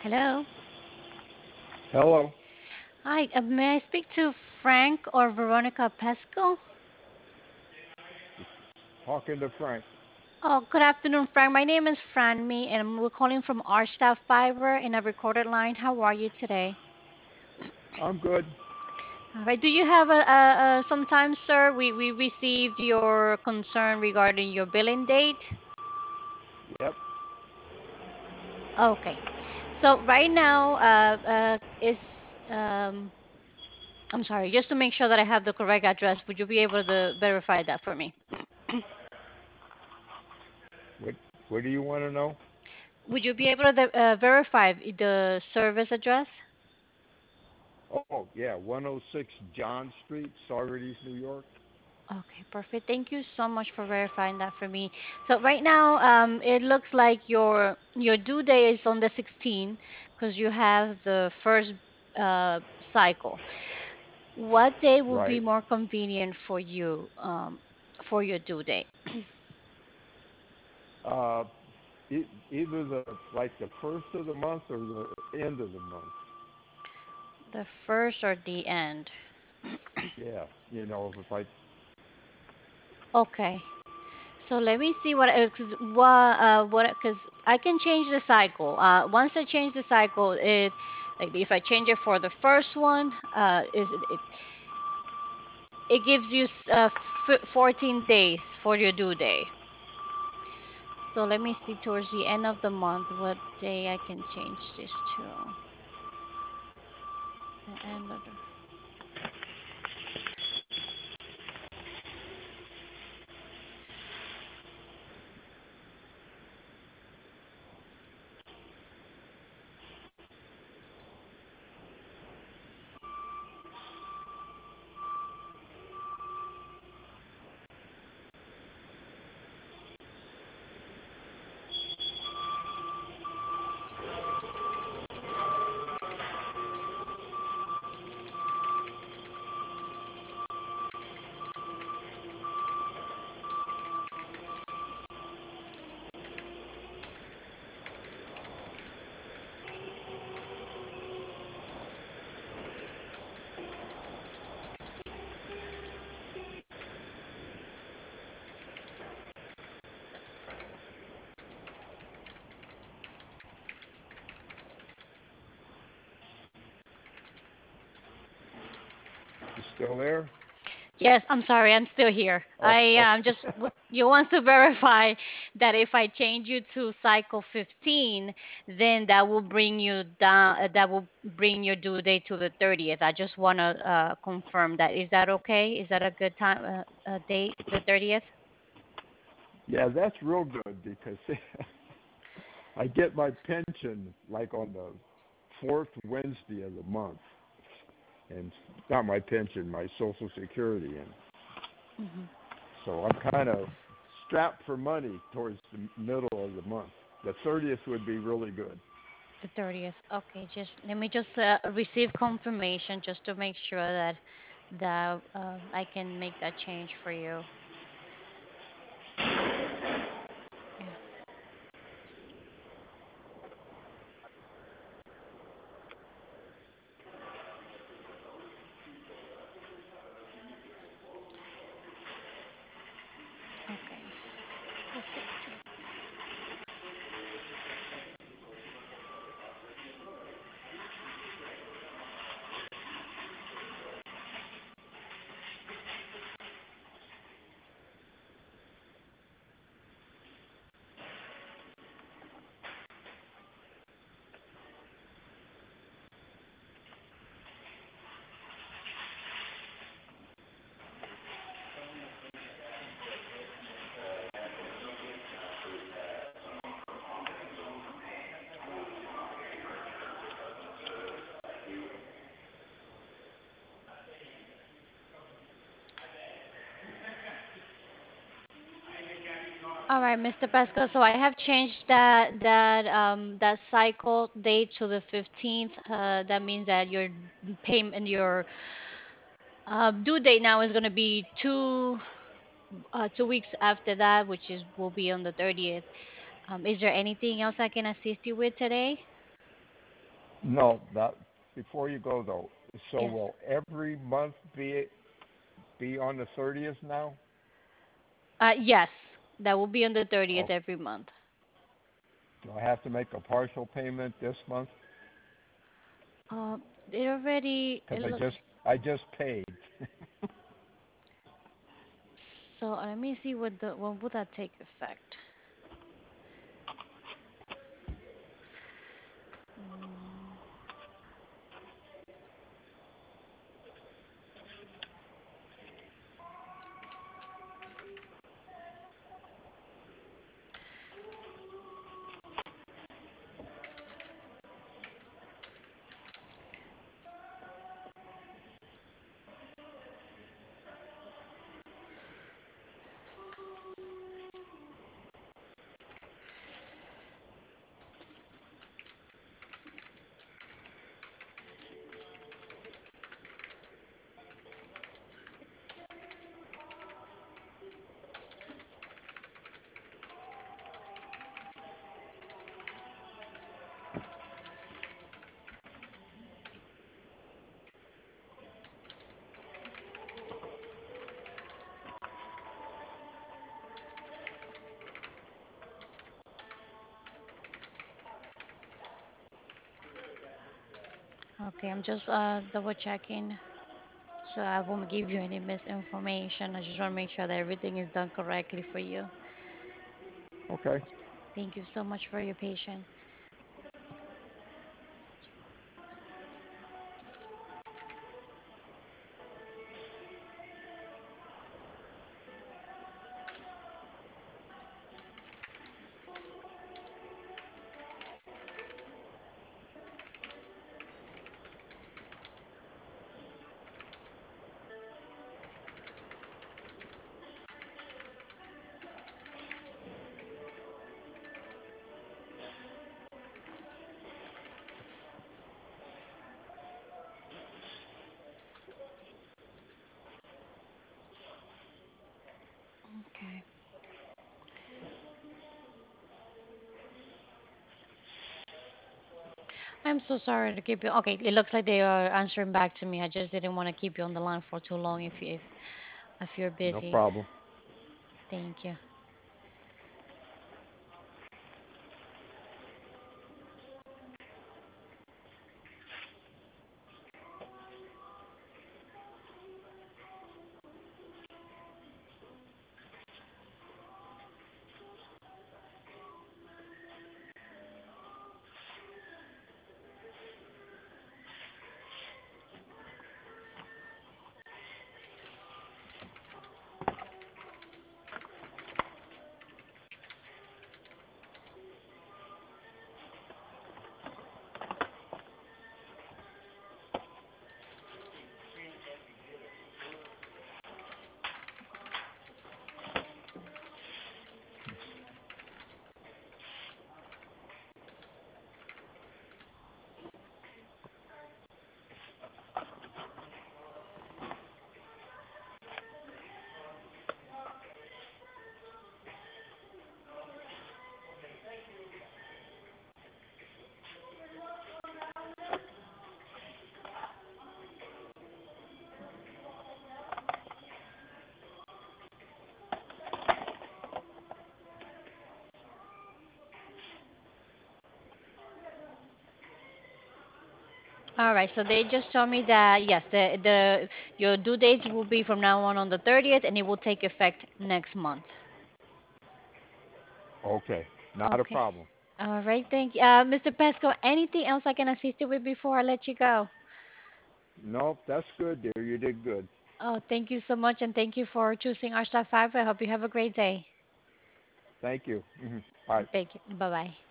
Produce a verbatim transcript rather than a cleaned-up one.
Hello. Hello, Hi, uh, may I speak to Frank or Veronica Pesco? talking to Frank. Oh, good afternoon, Frank. My name is Franmy, and we're calling from our staff Fiber in a recorded line. How are you today? I'm good. All right. Do you have a, a, a some time, sir? We we received your concern regarding your billing date. Yep. Okay. So right now, uh, uh, is um, I'm sorry, just to make sure that I have the correct address, would you be able to verify that for me? What What do you want to know? Would you be able to uh, verify the service address? Oh, yeah, one oh six John Street, Saugerties, New York. Okay, perfect. Thank you so much for verifying that for me. So right now, um, it looks like your your due date is on the sixteenth because you have the first uh, cycle. What day will be Right. more convenient for you um, for your due date? Uh, e- Either the like the first of the month or the end of the month. The first or the end? Yeah, you know, if like Okay. So let me see what because what uh what because I can change the cycle. Uh, once I change the cycle, it like if I change it for the first one, uh, is it, it it gives you s- uh f fourteen days for your due day. So let me see towards the end of the month what day I can change this to. The end of the you still there. Yes, I'm sorry, I'm still here. Oh, I oh, um just w- you want to verify that if I change you to cycle fifteen, then that will bring you down, uh, that will bring your due date to the thirtieth. I just want to uh, confirm that. Is that okay? Is that a good time uh, uh, date, the thirtieth? yeah, that's real good because I get my pension like on the fourth Wednesday of the month, and not my pension, my Social Security, and Hmm. so I'm kind of strapped for money towards the middle of the month. The thirtieth would be really good. The thirtieth. Okay, just let me just uh, receive confirmation just to make sure that that uh, I can make that change for you. Yeah. Okay. The fifteenth. All right, mister Pascal. So I have changed that that um that cycle date to the fifteenth. Uh, that means that your payment, your uh, due date now is going to be two uh, two weeks after that, which is will be on the thirtieth. Um, is there anything else I can assist you with today? No, that before you go though. So Yes. will every month be be on the thirtieth now? Uh, yes, that will be on the thirtieth Oh, every month. do I have to make a partial payment this month? Uh, it already, it Because I looks, just I just paid. so let me see what the, when would that take effect? Mm, okay, I'm just uh double checking, so I won't give you any misinformation. I just want to make sure that everything is done correctly for you. Okay. Thank you so much for your patience. Okay. I'm so sorry to keep you. Okay, it looks like they are answering back to me. I just didn't want to keep you on the line for too long if you if if you're No busy. problem. Thank you. All right, so they just told me that yes, the the your due dates will be from now on on the thirtieth, and it will take effect next month. Okay. Not a Okay. problem. All right, thank you. Uh, mister Pesco, anything else I can assist you with before I let you go? No, that's good, dear. You did good. Oh, thank you so much, and thank you for choosing our Star Five. I hope you have a great day. Thank you. Mhm. Bye. Thank you. Bye bye.